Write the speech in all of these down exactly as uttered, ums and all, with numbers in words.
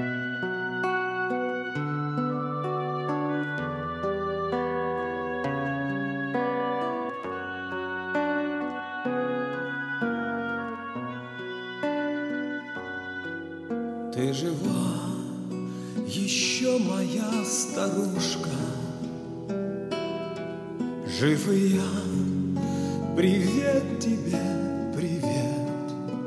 Ты жива, еще моя старушка, жив и я, привет тебе, привет.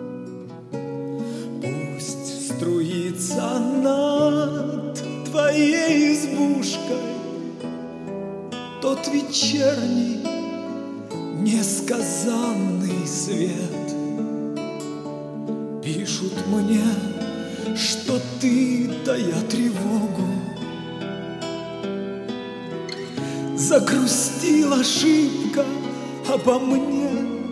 Пусть струится над твоей избушкой тот вечерний несказанный свет. Пишут мне, что ты, тая тревогу, загрустила шибко обо мне,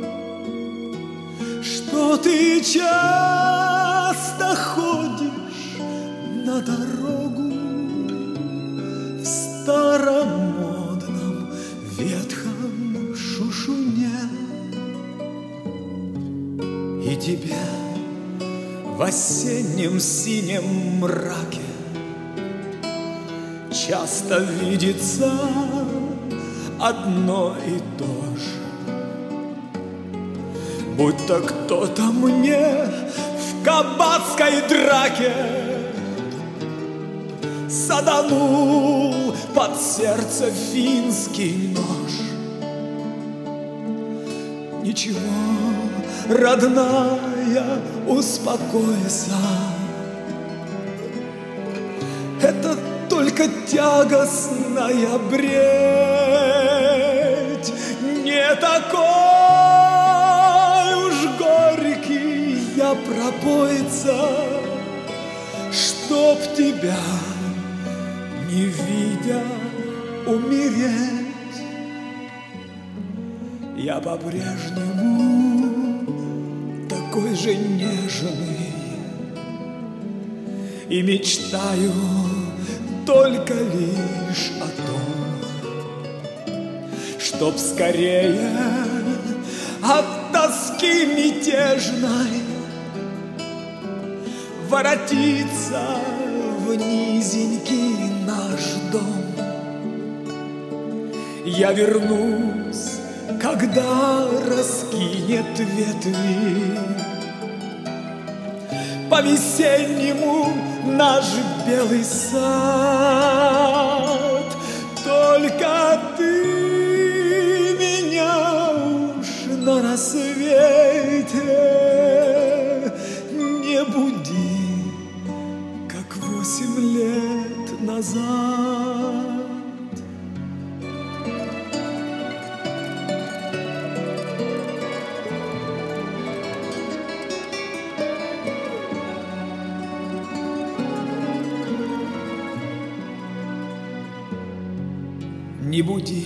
что ты часто ходишь на дорогу в старомодном ветхом шушуне, и тебе в осеннем синем мраке часто видится одно и то же, будто кто-то мне в кабацкой драке саданул под сердце финский нож. Ничего, родная, успокойся, это только тягостная бредь, не такой уж горький я пропойца, чтоб тебя, не видя, умереть. Я по-прежнему такой же нежный и мечтаю только лишь о том, чтоб скорее от тоски мятежной воротиться в низенький наш дом. Я вернусь, когда раскинет ветви по-весеннему наш белый сад. Только ты меня уж на рассвете не буди, как восемь лет назад. Не буди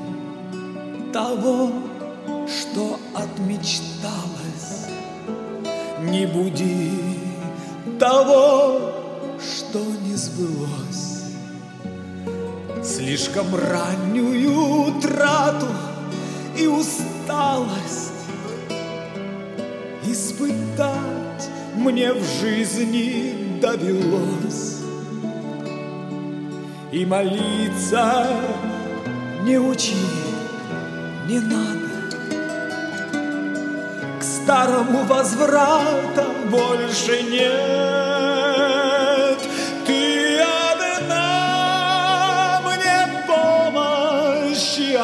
того, что отмечталось, не буди того, что не сбылось. Слишком раннюю утрату и усталость испытать мне в жизни довелось. И молиться не учи, не надо, к старому возврата больше нет. Ты одна мне помощь и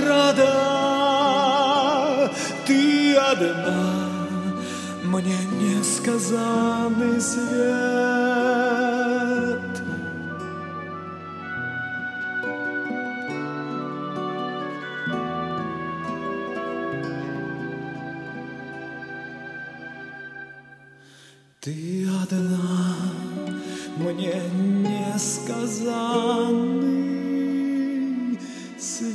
отрада, ты одна мне несказанный свет. Ты одна мне несказанный свет.